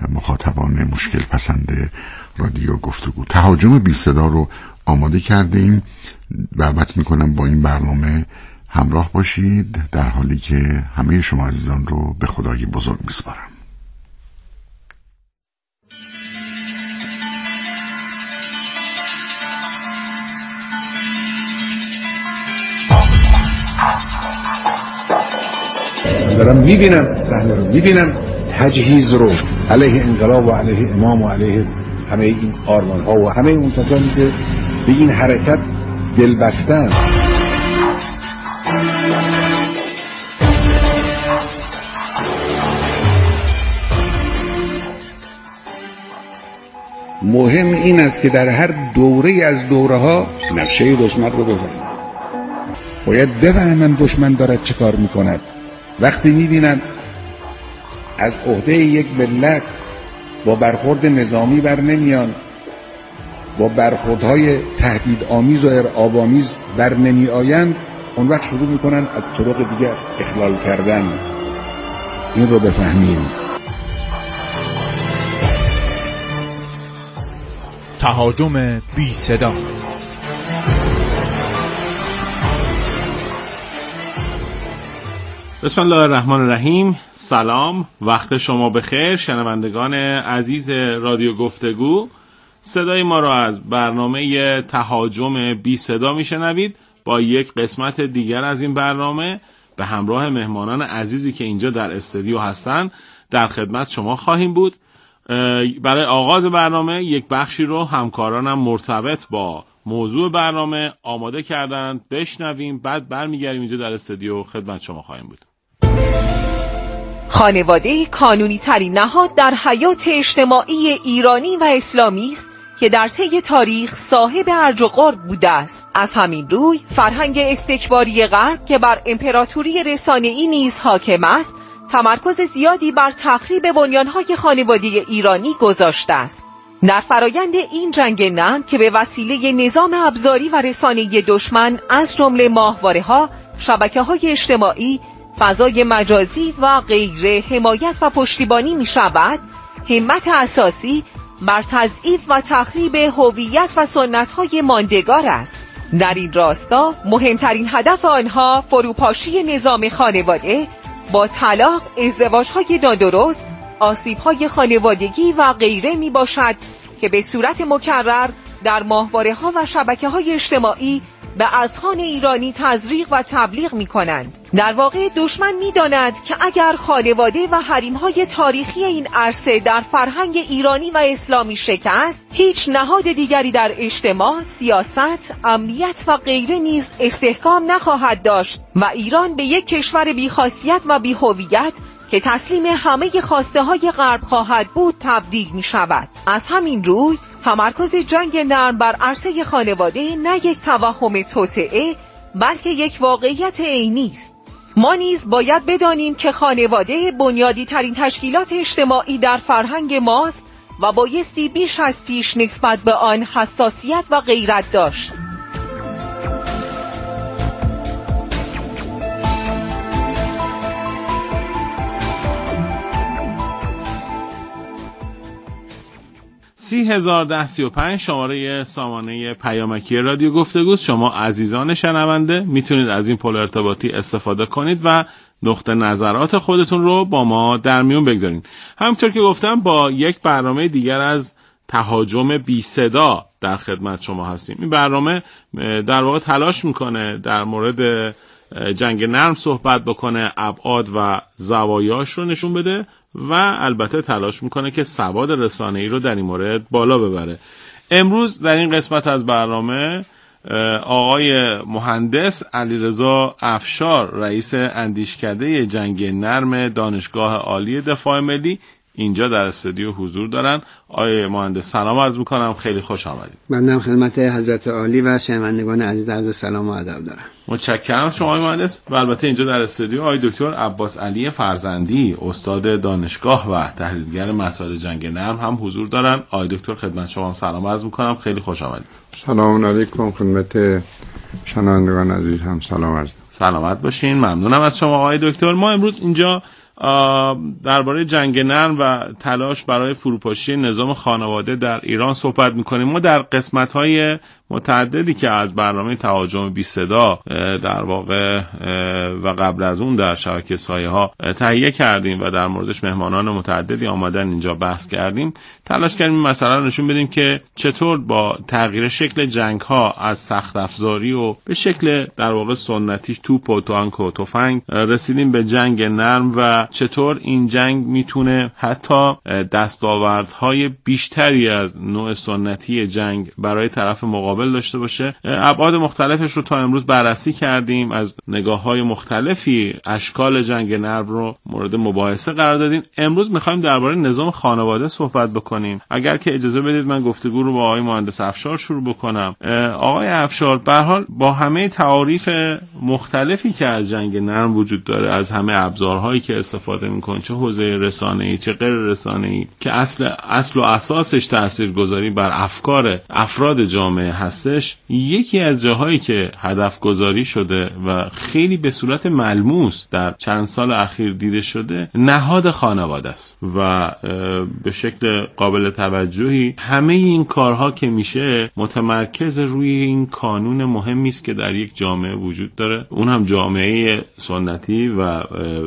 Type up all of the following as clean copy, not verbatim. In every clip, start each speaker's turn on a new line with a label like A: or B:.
A: مخاطبان مشکل پسند رادیو گفتگو. تهاجم بی صدا رو آماده کرده ایم. دعوت میکنم با این برنامه همراه باشید، در حالی که همه شما عزیزان رو به خدای بزرگ میسپارم.
B: دارم میبینم صحنه رو، میبینم تجهیز رو علیه انقلاب و علیه امام و علیه همه این آرمان ها و همه اون کسانی که به این حرکت دل بستن. مهم این است که در هر دوره از دوره ها نقشه دشمن رو بفهمن. باید بفهمن دشمن دارد چه کار میکند. وقتی میبینن از عهده یک ملت با برخورد نظامی بر نمیان، با برخوردهای تهدیدآمیز و ارعاب‌آمیز بر نمی آیند، اون وقت شروع میکنن از طرق دیگر اخلال کردن. این رو بفهمیم.
C: تهاجم بی صدا.
D: بسم الله الرحمن الرحیم. سلام، وقت شما بخیر شنوندگان عزیز رادیو گفتگو. صدای ما را از برنامه تهاجم بی صدا میشنوید. با یک قسمت دیگر از این برنامه به همراه مهمانان عزیزی که اینجا در استودیو هستن در خدمت شما خواهیم بود. برای آغاز برنامه یک بخشی رو همکارانم مرتبط با موضوع برنامه آماده کردن، بشنویم، بعد برمیگردیم اینجا در استودیو خدمت شما خواهیم بود.
E: خانواده کانونی ترین نهاد در حیات اجتماعی ایرانی و اسلامی است که در طی تاریخ صاحب ارج و قرب بوده است. از همین روی فرهنگ استکباری غرب که بر امپراتوری رسانه‌ای نیز حاکم است، تمرکز زیادی بر تخریب بنیان‌های خانواده ایرانی گذاشته است. در فرایند این جنگ نرم که به وسیله نظام ابزاری و رسانه‌ای دشمن از جمله ماهواره‌ها، شبکه‌های اجتماعی، فضای مجازی و غیره حمایت و پشتیبانی می شود، همت اساسی بر تضعیف و تخریب هویت و سنت‌های ماندگار است. در این راستا مهمترین هدف آنها فروپاشی نظام خانواده با طلاق، ازدواج‌های نادرست، آسیب‌های خانوادگی و غیره می باشد که به صورت مکرر در ماهواره‌ها و شبکه‌های اجتماعی به اذهان ایرانی تزریق و تبلیغ می کنند. در واقع دشمن می داند که اگر خانواده و حریم‌های تاریخی این عرصه در فرهنگ ایرانی و اسلامی شکست، هیچ نهاد دیگری در اجتماع، سیاست، امنیت و غیره نیز استحکام نخواهد داشت و ایران به یک کشور بی‌خاصیت و بی‌هویت که تسلیم همه خواسته های غرب خواهد بود تبدیل می شود. از همین روی تمرکز جنگ نرم بر عرصه خانواده نه یک توهم توطئه بلکه یک واقعیت عینی است. ما نیز باید بدانیم که خانواده بنیادی ترین تشکیلات اجتماعی در فرهنگ ماست و بایستی بیش از پیش نسبت به آن حساسیت و غیرت داشت.
D: $30,01035 شماره سامانه پیامکی رادیو گفتگو. شما عزیزان شنونده میتونید از این پل ارتباطی استفاده کنید و نقطه نظرات خودتون رو با ما در میون بگذارید. همونطور که گفتم با یک برنامه دیگر از تهاجم بی صدا در خدمت شما هستیم. این برنامه در واقع تلاش میکنه در مورد جنگ نرم صحبت بکنه، ابعاد و زوایاش رو نشون بده و البته تلاش میکنه که سواد رسانه‌ای رو در این مورد بالا ببره. امروز در این قسمت از برنامه آقای مهندس علیرضا افشار، رئیس اندیشکده جنگ نرم دانشگاه عالی دفاع ملی، اینجا در استودیو حضور دارن. آقای مهندس سلام عرض میکنم، خیلی خوش آمدید.
F: بنده خدمت حضرت عالی و شنوندگان عزیز عرض سلام و ادب دارم.
D: متشکرم از شما آقای مهندس. و البته اینجا در استودیو آقای دکتر عباس علی فرزندی، استاد دانشگاه و تحلیلگر مسائل جنگ نرم هم حضور دارن. آقای دکتر خدمت شما هم سلام عرض میکنم، خیلی خوش آمدید.
A: سلام علیکم خدمت شنوندگان عزیز هم سلام عرض.
D: سلامت باشین، ممنونم از شما آقای دکتر. ما امروز اینجا درباره جنگ نرم و تلاش برای فروپاشی نظام خانواده در ایران صحبت میکنیم. ما در قسمت‌های متعددی که از برنامه تهاجم بی صدا در واقع و قبل از اون در شبکه سایه ها تهیه کردیم و در موردش مهمانان متعددی آمدن اینجا بحث کردیم، تلاش کردیم مثلا نشون بدیم که چطور با تغییر شکل جنگ ها از سخت افزاری و به شکل در واقع سنتیش توپ و تانک و تفنگ رسیدیم به جنگ نرم و چطور این جنگ میتونه حتی دستاوردهای بیشتری از نوع سنتی جنگ برای طرف مقابل داشته باشه. ابعاد مختلفش رو تا امروز بررسی کردیم، از نگاه‌های مختلفی اشکال جنگ نرم رو مورد مباحثه قرار دادیم. امروز می‌خوایم درباره نظام خانواده صحبت بکنیم. اگر که اجازه بدید من گفتگو رو با آقای مهندس افشار شروع بکنم. آقای افشار، به هر حال با همه تعاریف مختلفی که از جنگ نرم وجود داره، از همه ابزارهایی که استفاده می‌کنه، چه حوزه رسانه‌ای چه غیر رسانه‌ای، که اصل و اساسش تاثیرگذاری بر افکار افراد جامعه هستش، یکی از جاهایی که هدف گذاری شده و خیلی به صورت ملموس در چند سال اخیر دیده شده نهاد خانواده است و به شکل قابل توجهی همه این کارها که میشه متمرکز روی این کانون مهمی است که در یک جامعه وجود داره، اون هم جامعه سنتی و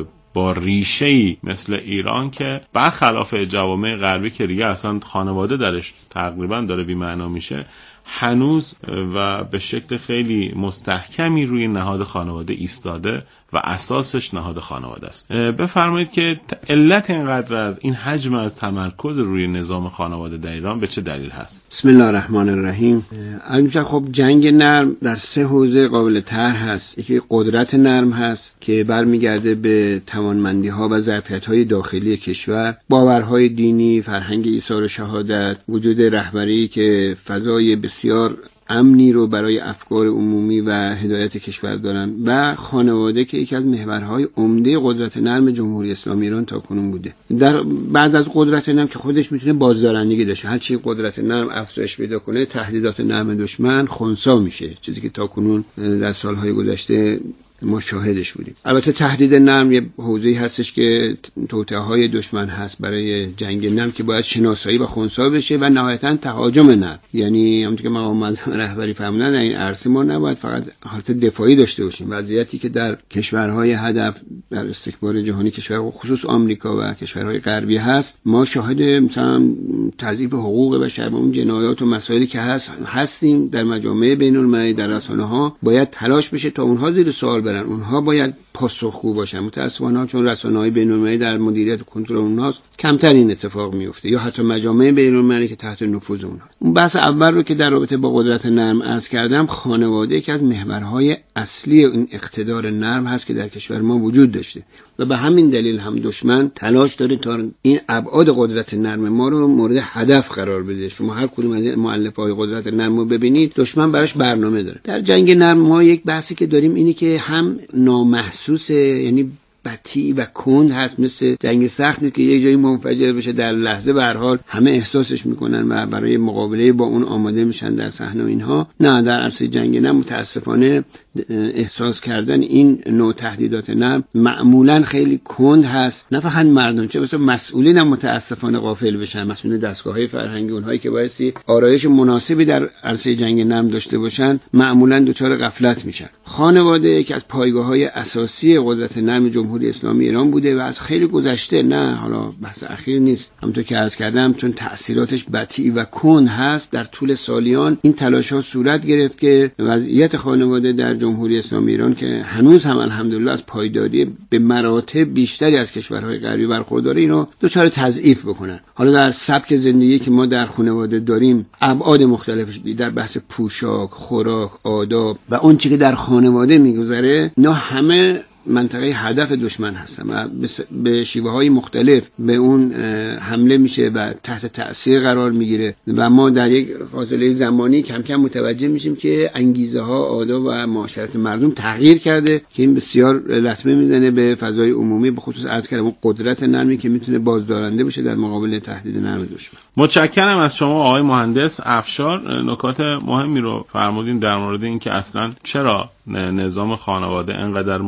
D: با ریشه‌ای مثل ایران که برخلاف جوامع غربی که دیگه اصلا خانواده درش تقریبا داره بی‌معنا میشه، هنوز و به شکل خیلی مستحکمی روی نهاد خانواده ایستاده و اساسش نهاد خانواده است. بفرمایید که علت اینقدر از این حجم از تمرکز روی نظام خانواده در ایران به چه دلیل هست؟
F: بسم الله الرحمن الرحیم. البته خب جنگ نرم در 3 حوزه قابل طرح هست. یکی قدرت نرم هست که برمیگرده به توانمندی‌ها و ظرفیت‌های داخلی کشور، باورهای دینی، فرهنگ ایثار شهادت، وجود رهبری که فضای بسیار امنی رو برای افکار عمومی و هدایت کشور دارن، و خانواده که یکی از محورهای عمده قدرت نرم جمهوری اسلامی ایران تاکنون بوده. در بعد از قدرت نرم که خودش میتونه بازدارندگی داشته، هر چی قدرت نرم افزایش پیدا کنه تهدیدات نرم دشمن خنثی میشه، چیزی که تاکنون در سالهای گذشته ما شاهدش بودیم. البته تهدید نرم یه حوزه‌ای هستش که توطئه‌های دشمن هست برای جنگ نرم که باید شناسایی و خنثی بشه و نهایتاً تهاجم نرم. یعنی همونطور که مقام معظم رهبری فرمودن این عرصه ما نباید فقط حالت دفاعی داشته باشیم. وضعیتی که در کشورهای هدف در استکبار جهانی، کشور خصوص آمریکا و کشورهای غربی هست، ما شاهد مثلا تضعیف حقوق بشر و اون جنایات و مسائلی که هستیم در مجامع بین‌المللی، در رسانه‌ها باید تلاش بشه تا اونها زیر سوال برن. اونها باید پاسخگو باشن. متأسفانه چون رسانه‌های بین‌المللی در مدیریت و کنترل اونهاست، کمتر این اتفاق میفته، یا حتی مجامع بین‌المللی که تحت نفوذ اونها. اون بحث اول رو که در رابطه با قدرت نرم عرض کردم، خانواده که از محورهای اصلی این اقتدار نرم هست که در کشور ما وجود داشته و به همین دلیل هم دشمن تلاش داره تا این ابعاد قدرت نرم ما رو مورد هدف قرار بده. شما هر کدوم از این مؤلفه‌های قدرت نرم رو ببینید، دشمن براش برنامه داره. در جنگ نرم ما یک بحثی که داریم اینه که هم نامحسوسه، یعنی بطیء و کند هست، مثل جنگ سخت که یک جایی منفجر بشه در لحظه به هر حال همه احساسش میکنن و برای مقابله با اون آماده میشن در صحنه اینها. نه، در عرصه جنگ نرم متاسفانه احساس کردن این نوع تهدیدات نرم معمولا خیلی کند هست. نه فقط مردم، چه بسا مسئولین هم متاسفانه غافل بشن، مسئولین دستگاه‌های فرهنگی، اونهایی که بایستی آرایش مناسبی در عرصه جنگ نرم داشته باشن، معمولا دچار غفلت میشن. خانواده یکی از پایگاه‌های اساسی قدرت نرم جمهوری اسلامی ایران بوده و از خیلی گذشته، نه حالا بحث اخیر نیست، همونطور که عرض کردم چون تأثیراتش بطیء و کند هست، در طول سالیان این تلاش‌ها صورت گرفت که وضعیت خانواده در جمهوری اسلامی ایران که هنوز هم الحمدلله از پایداری به مراتب بیشتری از کشورهای غربی برخورداره، اینو دچار تضعیف بکنن. حالا در سبک زندگی که ما در خانواده داریم، ابعاد مختلفش در بحث پوشاک، خوراک، آداب و اون چیزی که در خانواده میگذره، اینا همه منطقه هدف دشمن هستن و به شیوه‌های مختلف به اون حمله میشه و تحت تأثیر قرار میگیره و ما در یک فاصله زمانی کم کم متوجه میشیم که انگیزه ها، آداب و معاشرت مردم تغییر کرده که این بسیار لطمه میزنه به فضای عمومی، به خصوص عرض کردم قدرت نرمی که میتونه بازدارنده بشه در مقابل تهدید نرم دشمن.
D: متشکرم از شما آقای مهندس افشار. نکات مهمی رو فرمودین در مورد اینکه اصلا چرا نظام خانواده انقدر مورد هجوم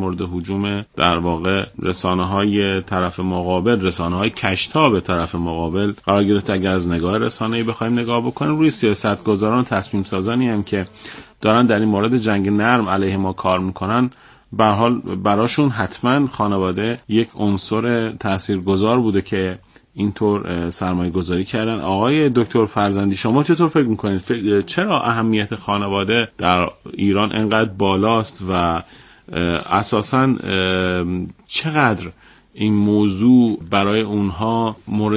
D: هجوم در واقع رسانه‌های طرف مقابل، رسانه‌های کشتاب طرف مقابل قرار گرفت. اگر از نگاه رسانه‌ای بخوایم نگاه بکنیم، روی سیاستگزاران و تصمیم سازانی هم که دارن در این مورد جنگ نرم علیه ما کار میکنن، به هر حال براشون حتما خانواده یک عنصر تاثیرگذار بوده که اینطور سرمایه گذاری کردن. آقای دکتر فرزندی، شما چطور فکر میکنید؟ چرا اهمیت خانواده در ایران انقدر بالاست و اساساً چقدر این موضوع برای اونها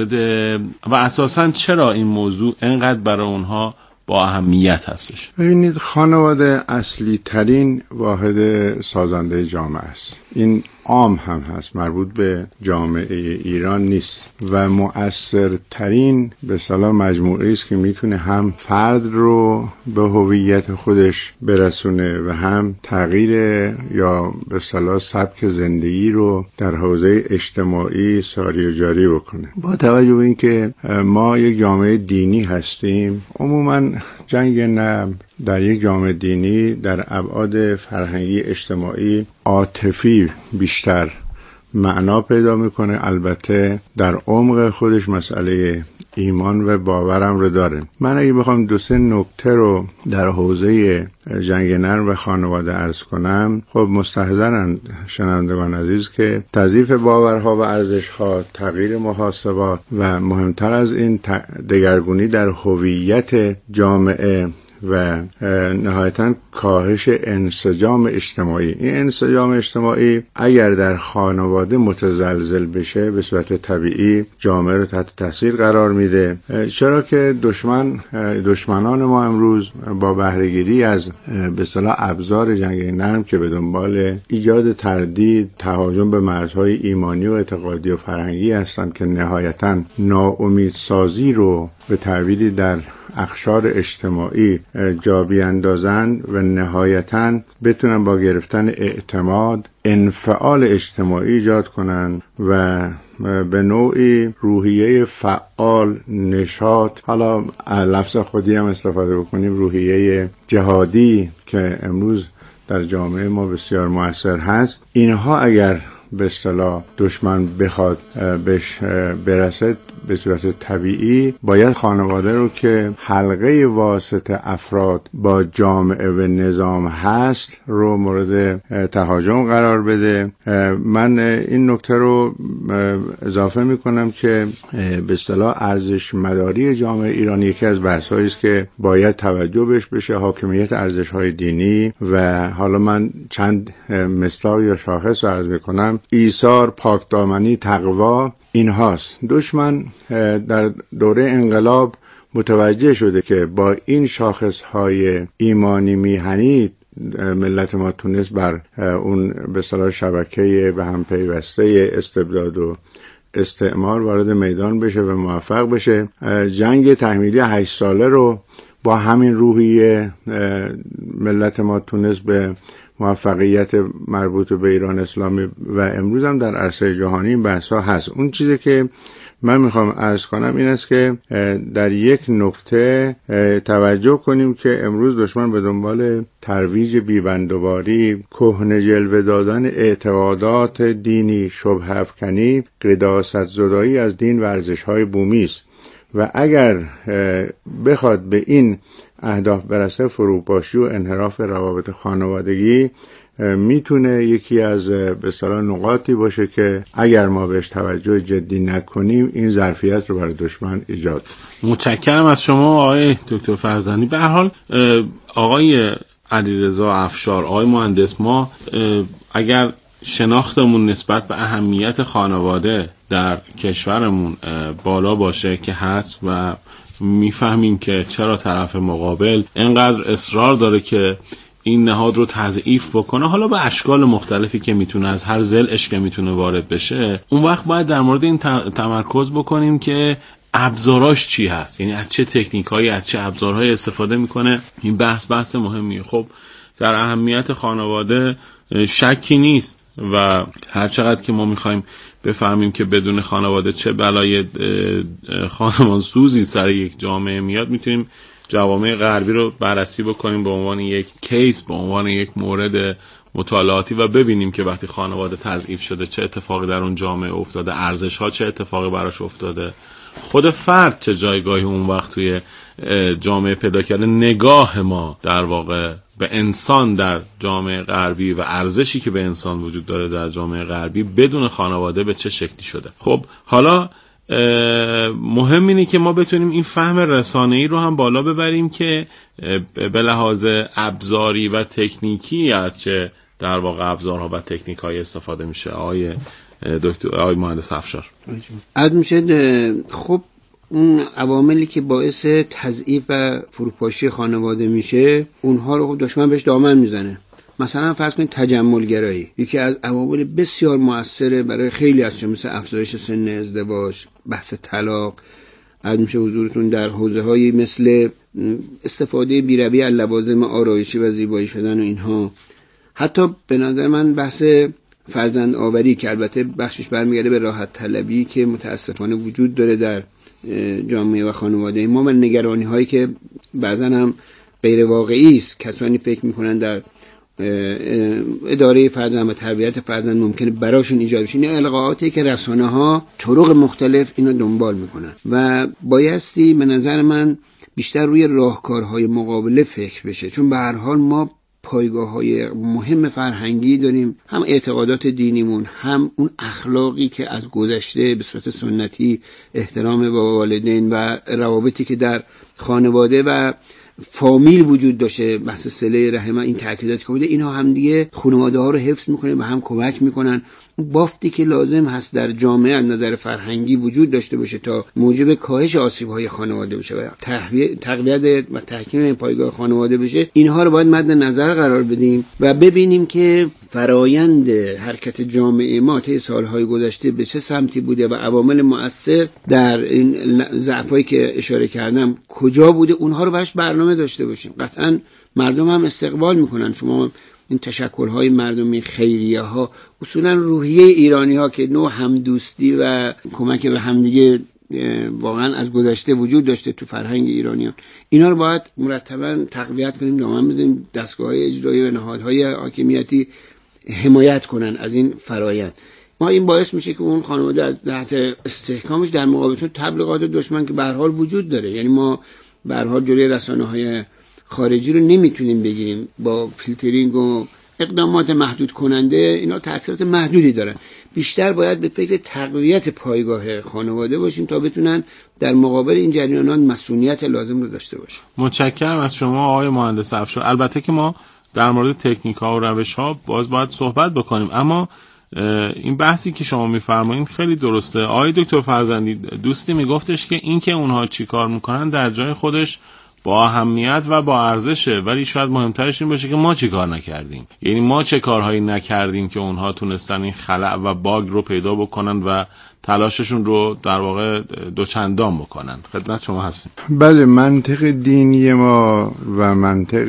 D: و اساساً چرا این موضوع انقدر برای اونها با اهمیت هستش؟
G: ببینید، خانواده اصلی ترین واحد سازنده جامعه است. این عام هم هست، مربوط به جامعه ایران نیست و مؤثرترین به اصطلاح مجموعه است که میتونه هم فرد رو به هویت خودش برسونه و هم تغییر یا به اصطلاح سبک زندگی رو در حوزه اجتماعی ساری و جاری بکنه. با توجه به اینکه ما یک جامعه دینی هستیم، عموما جنگ نرم در یک جامعه دینی در ابعاد فرهنگی اجتماعی عاطفی بیشتر معنا پیدا میکنه. البته در عمق خودش مسئله ایمان و باورم رو داره. من اگه بخوام 2-3 نکته رو در حوزه جنگ نرم و خانواده عرض کنم، خب مستحضرن شنوندگان عزیز که تضعیف باورها و ارزشها، تغییر محاسبات و مهمتر از این دگرگونی در هویت جامعه و نهایتاً کاهش انسجام اجتماعی. این انسجام اجتماعی اگر در خانواده متزلزل بشه، به صورت طبیعی جامعه رو تحت تاثیر قرار میده. چرا که دشمنان ما امروز با بهره‌گیری از به اصطلاح ابزار جنگ نرم که به دنبال ایجاد تردید، تهاجم به مرزهای ایمانی و اعتقادی و فرهنگی هستند که نهایتاً ناامیدسازی رو به تعبیری در اقشار اجتماعی جا بیاندازن و نهایتاً بتونن با گرفتن اعتماد انفعال اجتماعی ایجاد کنن و به نوعی روحیه فعال، نشاط، حالا لفظ خودی هم استفاده بکنیم، روحیه جهادی که امروز در جامعه ما بسیار مؤثر هست، اینها اگر به اصطلاح دشمن بخواد بهش برسد، به صورت طبیعی باید خانواده رو که حلقه واسطه افراد با جامعه و نظام هست رو مورد تهاجم قرار بده. من این نکته رو اضافه میکنم که به اصطلاح ارزش مداری جامعه ایران یکی از بحث‌هایی است که باید توجه بهش بشه، حاکمیت ارزش‌های دینی و حالا من چند مصداق یا شاخص رو عرض میکنم. ایثار، پاکدامنی، تقوا، این هاست. دشمن در دوره انقلاب متوجه شده که با این شاخصهای ایمانی میهنی ملت ما تونست بر اون به اصطلاح شبکه به هم پیوسته استبداد و استعمار وارد میدان بشه و موفق بشه. جنگ تحمیلی 8 ساله رو با همین روحیه ملت ما تونست به موفقیت مربوط به ایران اسلامی و امروز هم در عرصه جهانی این بحث‌ها هست. اون چیزی که من میخوام عرض کنم این است که در یک نکته توجه کنیم که امروز دشمن به دنبال ترویج بیبندوباری، کهنه جلوه دادن اعتقادات دینی، شبهه افکنی، قداست زدایی از دین و ارزش‌های بومی است و اگر بخواد به این اهداف برسه، فروپاشی و انحراف روابط خانوادگی میتونه یکی از به اصطلاح نقاطی باشه که اگر ما بهش توجه جدی نکنیم این ظرفیت رو برای دشمن ایجاد کنه.
D: متشکرم از شما آقای دکتر فرزندی. به هر حال آقای علیرضا افشار، آقای مهندس، ما اگر شناختمون نسبت به اهمیت خانواده در کشورمون بالا باشه که هست و میفهمیم که چرا طرف مقابل اینقدر اصرار داره که این نهاد رو تضعیف بکنه، حالا به اشکال مختلفی که میتونه، از هر ضلعش که میتونه وارد بشه، اون وقت باید در مورد این تمرکز بکنیم که ابزاراش چی هست، یعنی از چه تکنیکایی، از چه ابزارهایی استفاده میکنه. این بحث مهمیه. خب در اهمیت خانواده شکی نیست و هر چقدر که ما میخوایم بفهمیم که بدون خانواده چه بلای خانمانسوزی سر یک جامعه میاد، میتونیم جوامع غربی رو بررسی بکنیم به عنوان یک کیس، به عنوان یک مورد مطالعاتی و ببینیم که وقتی خانواده تضعیف شده چه اتفاقی در اون جامعه افتاده، ارزش‌ها چه اتفاقی براش افتاده، خود فرد چه جایگاهی اون وقت توی جامعه پیدا کرده، نگاه ما در واقع به انسان در جامعه غربی و ارزشی که به انسان وجود داره در جامعه غربی بدون خانواده به چه شکلی شده. خب حالا مهم اینه که ما بتونیم این فهم رسانه‌ای رو هم بالا ببریم که به لحاظ ابزاری و تکنیکی از چه در واقع ابزارها و تکنیک‌های استفاده میشه. آقای مهندس افشار
F: از میشه خب اون عواملی که باعث تضعیف و فروپاشی خانواده میشه اونها رو خب دشمن بهش دامن میزنه. مثلا فرض کنید تجمل گرایی یکی از عوامل بسیار مؤثره برای خیلی از چه، مثل افزایش سن ازدواج، بحث طلاق، از میشه حضورتون در حوزه‌هایی مثل استفاده بی‌رویه از لوازم آرایشی و زیبایی شدن و اینها. حتی به نظر من بحث فرزند آوری که البته بخشش برمیگرده به راحت طلبی که متاسفانه وجود داره در جامعه و خانواده ما و نگرانی هایی که بعضا هم غیر واقعی است. کسانی فکر میکنن در اداره فرزند و تربیت فرزند ممکنه براشون ایجاد بشه. این القاءاتی که رسانه ها طرق مختلف اینو دنبال میکنن و بایستی به نظر من بیشتر روی راهکارهای مقابله فکر بشه، چون به هر حال ما پایگاه‌های مهم فرهنگی داریم، هم اعتقادات دینیمون، هم اون اخلاقی که از گذشته به صورت سنتی، احترام به والدین و روابطی که در خانواده و فامیل وجود داشته، بحث صله رحم، این تاکیدات که بوده، اینها هم دیگه خانواده ها رو حفظ میکنه و هم کمک میکنن اون بافتی که لازم هست در جامعه از نظر فرهنگی وجود داشته باشه تا موجب کاهش آسیب‌های خانواده بشه و تقویت و تحکیم این پایگاه خانواده بشه. اینها رو باید مد نظر قرار بدیم و ببینیم که فرایند حرکت جامعه ما طی سالهای گذشته به چه سمتی بوده و عوامل مؤثر در این ضعفایی که اشاره کردم کجا بوده، اونها رو براش برنامه داشته باشیم. قطعاً مردم هم استقبال میکنن. شما این تشکل‌های مردمی، خیریه‌ها، اصولاً روحیه ایرانی‌ها که نوع همدوستی و کمک به همدیگه واقعاً از گذشته وجود داشته تو فرهنگ ایرانیان، اینا رو باید مرتباً تقویت کنیم، دامن بزنیم، دستگاه‌های اجرایی و نهادهای حاکمیتی حمایت کنن از این فرایند. ما این باعث میشه که اون خانواده از جهت استحکامش در مقابل چون تبلیغات دشمن که به هر حال وجود داره، یعنی ما به هر حال جلوی رسانه‌های خارجی رو نمیتونیم بگیریم، با فیلترینگ و اقدامات محدود کننده اینا تأثیرات محدودی دارن. بیشتر باید به فکر تقویت پایگاه خانواده باشیم تا بتونن در مقابل این جریانات مسئولیت لازم رو داشته باشن.
D: متشکرم از شما آقای مهندس افشار. البته که ما در مورد تکنیک ها و روش ها باید صحبت بکنیم، اما این بحثی که شما میفرمایید خیلی درسته. آقای دکتر فرزندی دوستی میگفتش که این که اونها چی کار میکنن در جای خودش با اهمیت و با ارزشه، ولی شاید مهمترش این باشه که ما چی کار نکردیم، یعنی ما چه کارهایی نکردیم که اونها تونستن این خلأ و باگ رو پیدا بکنن و تلاششون رو در واقع دوچندان بکنن. خدمت شما هستیم.
G: بله، منطق دینی ما و منطق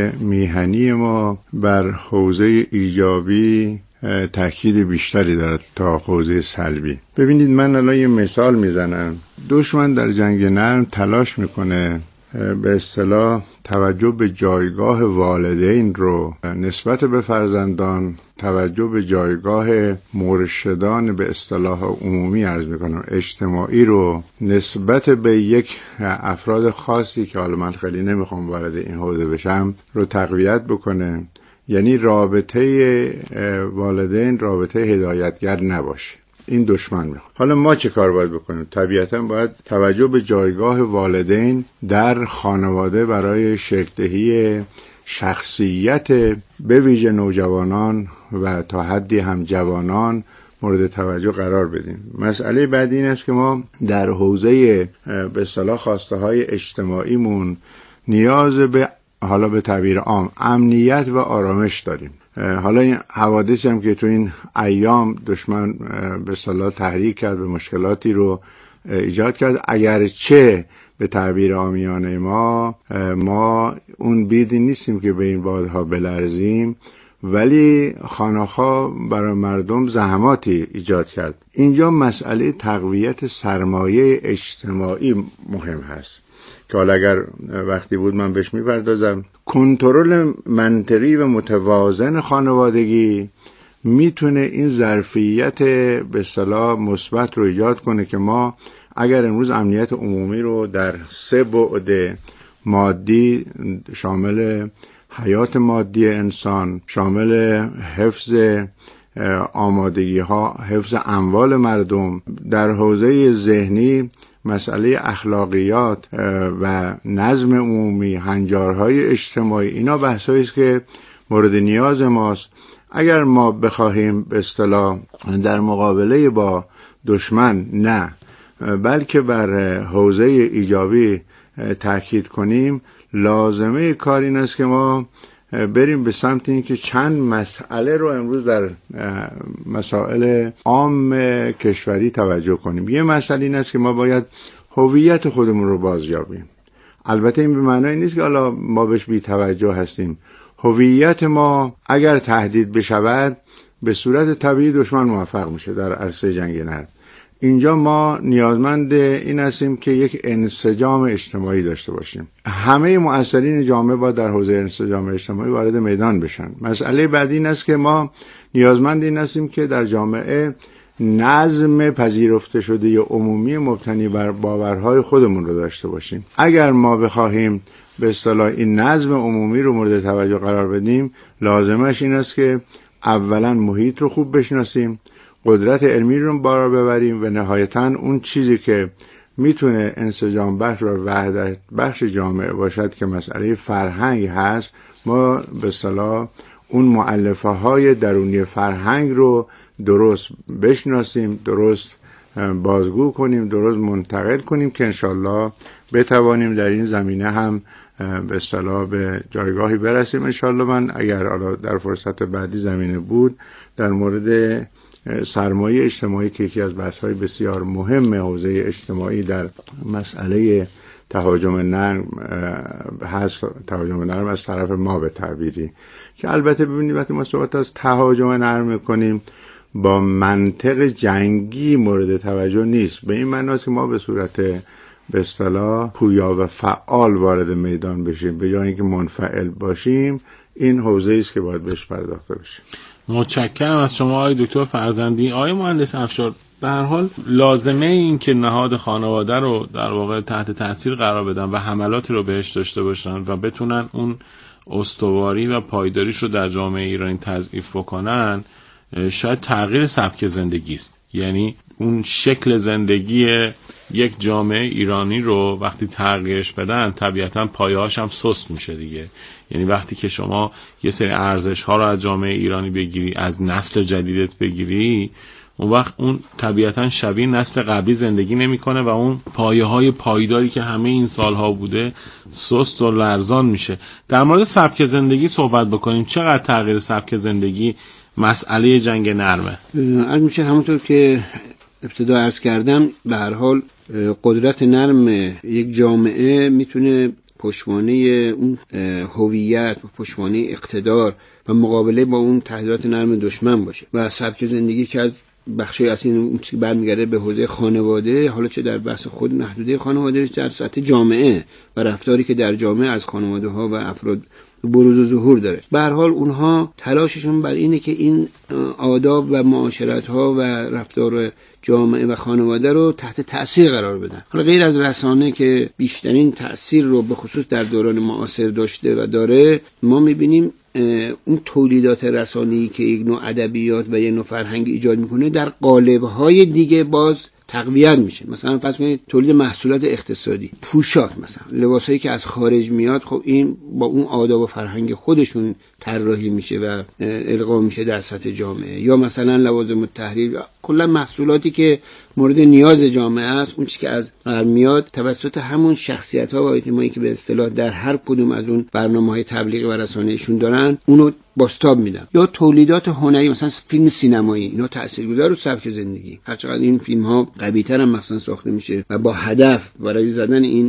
G: میهنی ما بر حوزه ایجابی تأکید بیشتری دارد تا حوزه سلبی. ببینید من الان یه مثال میزنم. دشمن در جنگ نرم تلاش میکنه به اصطلاح توجه به جایگاه والدین رو نسبت به فرزندان، توجه به جایگاه مرشدان به اصطلاح عمومی عرض میکنم اجتماعی رو نسبت به یک افراد خاصی که حالا من خیلی نمیخوام وارد این حوزه بشم رو تقویت بکنه. یعنی رابطه والدین رابطه هدایتگر نباشه. این دشمن میخواد. حالا ما چه کار باید بکنیم؟ طبیعتا باید توجه به جایگاه والدین در خانواده برای شکل‌دهی شخصیت به ویژه نوجوانان و تا حدی هم جوانان مورد توجه قرار بدیم. مسئله بعد این است که ما در حوزه به اصطلاح خواسته های اجتماعیمون نیاز به حالا به تعبیر عام امنیت و آرامش داریم. حالا این حوادثی هم که تو این ایام دشمن به اصطلاح تحریک کرد و مشکلاتی رو ایجاد کرد، اگرچه به تعبیر عامیانه ما اون بیدی نیستیم که به این بادها بلرزیم، ولی خانه‌ها برای مردم زحماتی ایجاد کرد. اینجا مسئله تقویت سرمایه اجتماعی مهم هست. که حالا اگر وقتی بود من بهش میپردازم. کنترل منطقی و متوازن خانوادگی میتونه این ظرفیت به اصطلاح مثبت رو ایجاد کنه که ما اگر امروز امنیت عمومی رو در 3 بعد مادی شامل حیات مادی انسان، شامل حفظ آمادگی ها، حفظ اموال مردم، در حوزه ذهنی مسئله اخلاقیات و نظم عمومی، هنجارهای اجتماعی، اینا بحثایی است که مورد نیاز ماست. اگر ما بخواهیم به اصطلاح در مقابله با دشمن نه بلکه بر حوزه ایجابی تاکید کنیم، لازمه کار این است که ما بریم به سمت این که چند مسئله رو امروز در مسائل عام کشوری توجه کنیم. یه مسئله این است که ما باید هویت خودمون رو بازیابیم. البته این به معنی نیست که حالا ما بهش بی توجه هستیم. هویت ما اگر تهدید بشود به صورت طبیعی دشمن موفق میشه در عرصه جنگ نرم. اینجا ما نیازمند این هستیم که یک انسجام اجتماعی داشته باشیم. همه مؤثرین جامعه باید در حوزه انسجام اجتماعی وارد میدان بشن. مسئله بعدی این است که ما نیازمند این هستیم که در جامعه نظم پذیرفته شده عمومی مبتنی بر باورهای خودمون رو داشته باشیم. اگر ما بخواهیم به اصطلاح این نظم عمومی رو مورد توجه قرار بدیم، لازمش این است که اولا محیط رو خوب بشناسیم، قدرت علمی رو بالا ببریم و نهایتاً اون چیزی که میتونه انسجام بخش و وحدت بخش جامعه باشد که مسئله فرهنگ هست، ما به اصطلاح اون مؤلفه های درونی فرهنگ رو درست بشناسیم، درست بازگو کنیم، درست منتقل کنیم که انشالله بتوانیم در این زمینه هم به اصطلاح به جایگاهی برسیم. انشالله من اگر در فرصت بعدی زمینه بود در مورد سرمایه اجتماعی که یکی از بحث‌های بسیار مهم حوزه اجتماعی در مسئله تهاجم نرم هست، تهاجم نرم از طرف ما به تعبیری، که البته ببینید وقتی ما صحبت از تهاجم نرم می‌کنیم با منطق جنگی مورد توجه نیست. به این معنی است که ما به صورت به اصطلاح پویا و فعال وارد میدان بشیم به جای اینکه منفعل باشیم. این حوزه‌ای است که باید بهش پرداخته بشه.
D: متشکرم از شما آقای دکتر فرزندی. آقای مهندس افشار، به هر حال لازمه این که نهاد خانواده رو در واقع تحت تاثیر قرار بدن و حملاتی رو بهش داشته باشن و بتونن اون استواری و پایداریش رو در جامعه ایرانی تضعیف بکنن، شاید تغییر سبک زندگی است. یعنی اون شکل زندگی یک جامعه ایرانی رو وقتی تغییرش بدن طبیعتاً پایه‌هاش هم سست میشه دیگه. یعنی وقتی که شما یه سری ارزش‌ها رو از جامعه ایرانی بگیری، از نسل جدیدت بگیری، اون وقت اون طبیعتاً شبیه نسل قبلی زندگی نمی‌کنه و اون پایه‌های پایداری که همه این سالها بوده سست و لرزان میشه. در مورد سبک زندگی صحبت بکنیم. چقدر تغییر سبک زندگی مسئله جنگ نرمه؟
F: عرض میشه همونطور که ابتدا عرض کردم، به هر حال قدرت نرم یک جامعه میتونه پشتوانه اون هویت و پشتوانه اقتدار و مقابله با اون تهدیدات نرم دشمن باشه. و سبک زندگی که از بخشی از این چیزی برمیگرده به حوزه خانواده، حالا چه در بحث خود محدوده خانواده، چه در سطح جامعه و رفتاری که در جامعه از خانواده ها و افراد بروز و ظهور داره. به هر حال اونها تلاششون بر اینه که این آداب و معاشرت ها و رفتار جامعه و خانواده رو تحت تأثیر قرار بدن. حالا غیر از رسانه که بیشترین تأثیر رو به خصوص در دوران معاصر داشته و داره، ما میبینیم اون تولیدات رسانه‌ای که یک نوع ادبیات و یک نوع فرهنگ ایجاد میکنه در قالب‌های دیگه باز تقویت میشه. مثلا فرض کنید تولید محصولات اقتصادی، پوشاک، مثلا لباسایی که از خارج میاد، خب این با اون آداب و فرهنگ خودشون طراحی میشه و القا میشه در سطح جامعه. یا مثلا لوازم التحریر، کلا محصولاتی که مورد نیاز جامعه است، اون چیزی که از غرب میاد توسط همون شخصیت‌ها و اجتماعی که به اصطلاح در هر کدوم از اون برنامه‌های تبلیغی و رسانه‌ایشون دارن اونو بازتاب میدن. یا تولیدات هنری، مثلا فیلم سینمایی، اینا تاثیرگذار رو سبک زندگی. هرچقدر این فیلم‌ها قوی‌تر هم مثلا ساخته میشه و با هدف برای زدن این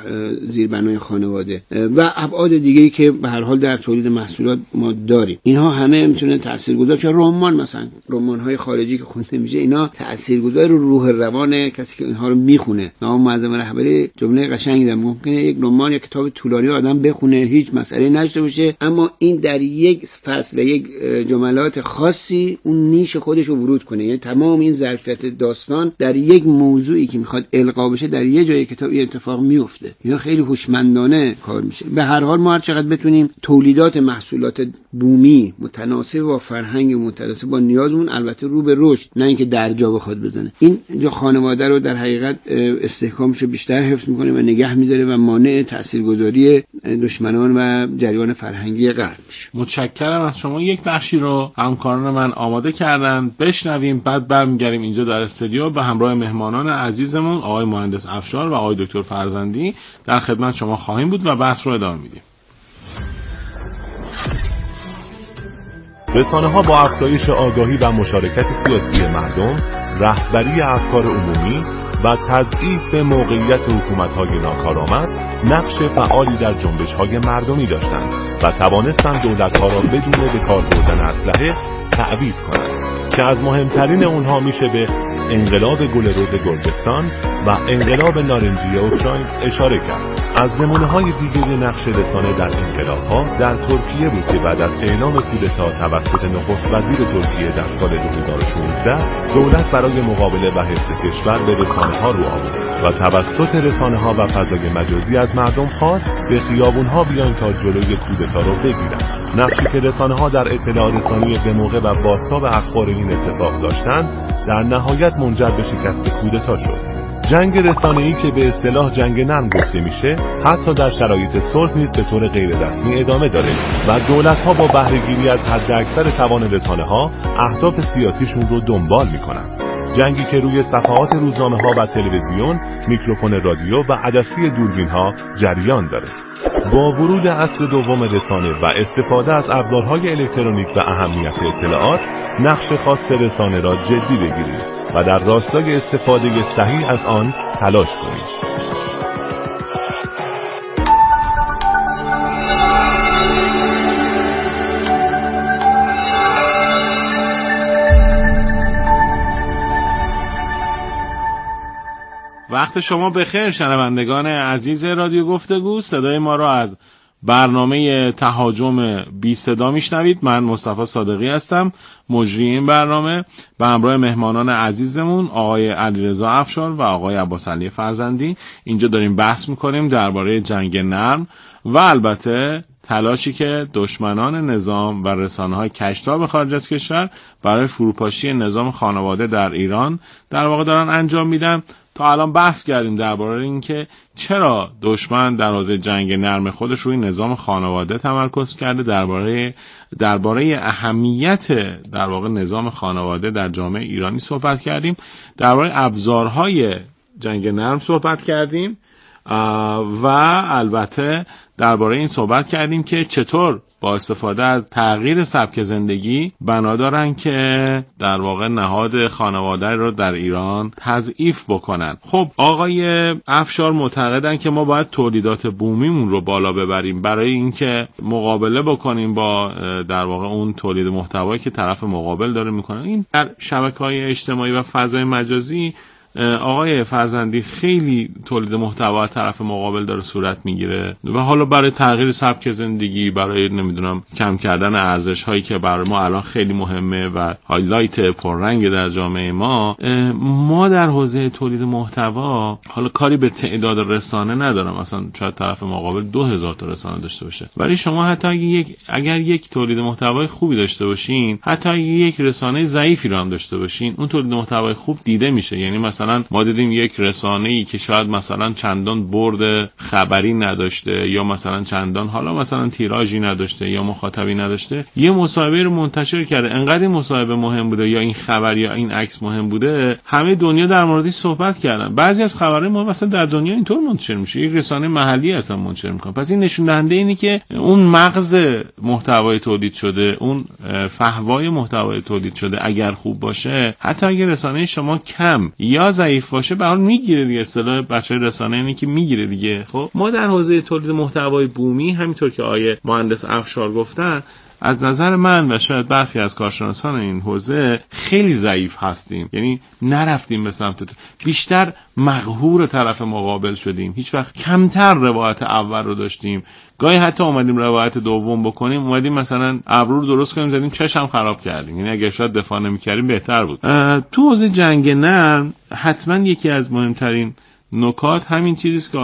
F: زیربنای خانواده و ابعاد دیگه‌ای که به هر حال در تولید محصولات ما داریم، اینها همه میتونه تاثیرگذار. چه رمان، مثلا رمان‌های خارجی که خونده میشه، اینا تاثیرگذار رو روح روان کسی که اینها رو میخونه. نام معظم رهبری جمله قشنگی داره، ممکنه یک رمان یا کتاب طولانی آدم بخونه هیچ مسئله نشده باشه، اما این در یک فصل یک جملات خاصی اون نیش خودش رو ورود کنه. یعنی تمام این ظرفیت داستان در یک موضوعی که میخواد القا بشه در یه جای کتاب این اتفاق میفته. اینا خیلی هوشمندانه کار میشه. به هر حال ما هر چقدر بتونیم تولیدات محصولات بومی متناسب با فرهنگ متناسب با نیازمون، البته رو به رشد، نه اینکه درجا بخواد بزنه. این جا خانواده رو در حقیقت استحکامش بیشتر حفظ میکنه و نگه میداره و مانع تاثیرگذاری دشمنان و جریان فرهنگی غرب میشه.
D: متشکرم از شما. یک بخشی رو همکاران من آماده کردن، بشنویم، بعد برمیگردیم اینجا در استودیو به همراه مهمانان عزیزمون آقای مهندس افشار و آقای دکتر فرزندی در خدمت شما خواهیم بود و بحث رو ادامه میدیم.
H: رسانه‌ها با افزایش آگاهی و مشارکت سیاسی مردم، رهبری افکار عمومی و تضعیف موقعیت حکومت‌های ناکارآمد نقش فعالی در جنبش‌های مردمی داشتند و توانستند دولت‌ها را بدون به کار بردن اسلحه تعویض کنند که از مهمترین اونها میشه به انقلاب گلرود گرجستان و انقلاب نارنجی اوکراین اشاره کرد. از نمونه‌های دیگر نقش رسانه در انقلاب‌ها در ترکیه بود که بعد از اعلام کودتا توسط نخست وزیر ترکیه در سال 2016 دولت برای مقابله و حفظ کشور به رسانه‌ها رو آورد و توسط رسانه‌ها و فضای مجازی از مردم خواست به خیابون‌ها بیان تا جلوی کودتا رو بگیرند. نقشی که رسانه‌ها در اطلاع رسانی به موقع و بازتاب اخبار این اتفاق داشتند در نهایت منجر به شکست کودتا شد. جنگ رسانه‌ای که به اصطلاح جنگ نرم گفته میشه، حتی در شرایط صلح نیز به طور غیر رسمی ادامه داره و دولت‌ها با بهره‌گیری از حداکثر توان رسانه‌ها اهداف سیاسیشون رو دنبال میکنن. جنگی که روی صفحات روزنامه‌ها و تلویزیون، میکروفون رادیو و عدسه دوربین‌ها جریان داره. با ورود عصر دوم رسانه و استفاده از ابزارهای الکترونیک و اهمیت اطلاعات، نقش خاص رسانه را جدی بگیرید و در راستای استفاده صحیح از آن تلاش کنید.
D: وقت شما بخیر شنوندگان عزیز رادیو گفتگو. صدای ما را از برنامه تهاجم بی صدا میشنوید. من مصطفی صادقی هستم، مجری این برنامه، به همراه مهمانان عزیزمون آقای علیرضا افشار و آقای عباسعلی فرزندی. اینجا داریم بحث میکنیم درباره جنگ نرم و البته تلاشی که دشمنان نظام و رسانه‌های کشتاب خارج از کشور برای فروپاشی نظام خانواده در ایران در واقع دارن انجام میدن. تا الان بحث کردیم درباره اینکه چرا دشمن در حوزه جنگ نرم خودش روی نظام خانواده تمرکز کرده، درباره اهمیت در واقع نظام خانواده در جامعه ایرانی صحبت کردیم، درباره ابزارهای جنگ نرم صحبت کردیم و البته درباره این صحبت کردیم که چطور با استفاده از تغییر سبک زندگی بنا دارن که در واقع نهاد خانواده رو در ایران تضعیف بکنن. خب آقای افشار معتقدن که ما باید تولیدات بومیمون رو بالا ببریم برای اینکه مقابله بکنیم با در واقع اون تولید محتوایی که طرف مقابل داره میکنه. این در شبکه‌های اجتماعی و فضای مجازی آقای فرزندی خیلی تولید محتوا از طرف مقابل داره صورت میگیره و حالا برای تغییر سبک زندگی، برای نمیدونم کم کردن ارزش هایی که برای ما الان خیلی مهمه و هایلایت پررنگ در جامعه ما در حوزه تولید محتوا حالا کاری به تعداد رسانه ندارم، مثلا شاید طرف مقابل 2000 تا رسانه داشته باشه، ولی شما حتی اگر یک تولید محتوای خوبی داشته باشین، حتی اگه یک رسانه ضعیفی رو هم داشته باشین، اون تولید محتوای خوب دیده میشه. یعنی مثلا ما دیدیم یک رسانه‌ای که شاید مثلا چندان برد خبری نداشته یا مثلا چندان حالا مثلا تیراژی نداشته یا مخاطبی نداشته، یه مصاحبه رو منتشر کرده، انقدر این مصاحبه مهم بوده یا این خبر یا این عکس مهم بوده، همه دنیا در موردش صحبت کردن. بعضی از خبرهای ما مثلا در دنیا اینطور منتشر میشه، یک رسانه محلی اصلا منتشر میکنه. پس این نشون دهنده اینه که اون مغز محتوای تولید شده، اون فحوای محتوای تولید شده اگر خوب باشه، حتی اگه رسانه شما کم یا ضعیف باشه به حال میگیره دیگه. اصطلاح بچهای رسانه اینه که میگیره دیگه. خب ما در حوزه تولید محتوای بومی همینطور که آیه مهندس افشار گفتن از نظر من و شاید برخی از کارشناسان این حوزه خیلی ضعیف هستیم. یعنی نرفتیم به سمت بیشتر مقهور طرف مقابل شدیم، هیچ وقت کمتر روایت اول رو داشتیم. گاهی حتی اومدیم روایت دوم بکنیم، اومدیم مثلا ابرو رو درست کنیم زدیم چشم خراب کردیم. یعنی اگه شاید دفاع نمی‌کردیم بهتر بود. تو حوزه جنگ نرم حتما یکی از مهمترین نکات همین چیزیست که